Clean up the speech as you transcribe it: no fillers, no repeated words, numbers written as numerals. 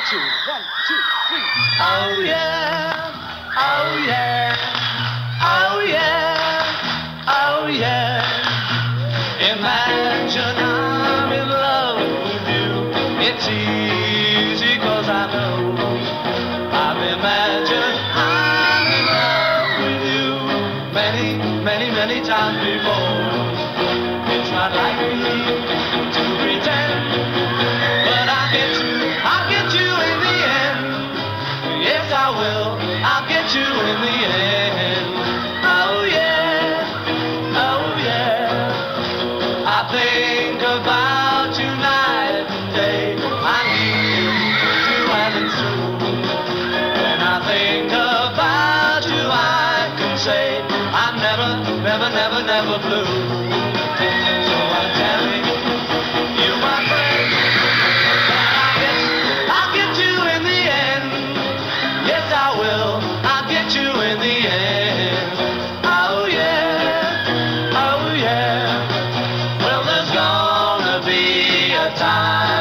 two. 1, 2, 3. Oh yeah, oh yeah, oh yeah, oh yeah. Imagine I'm in love with you. It's easy 'cause I know I've imagined I'm in love with you many, many, many times before. It's not like me to pretend, but I'll get you in the end. Yes, I will, I'll get you in the end. Oh yeah, oh yeah. I think about you night and day. I need you and it's true. When I think about you, I can say I'm never, never, never, never blue. So I'm telling you, my friend, that I'll get you in the end. Yes, I will. I'll get you in the end. Oh yeah, oh yeah. Well, there's gonna be a time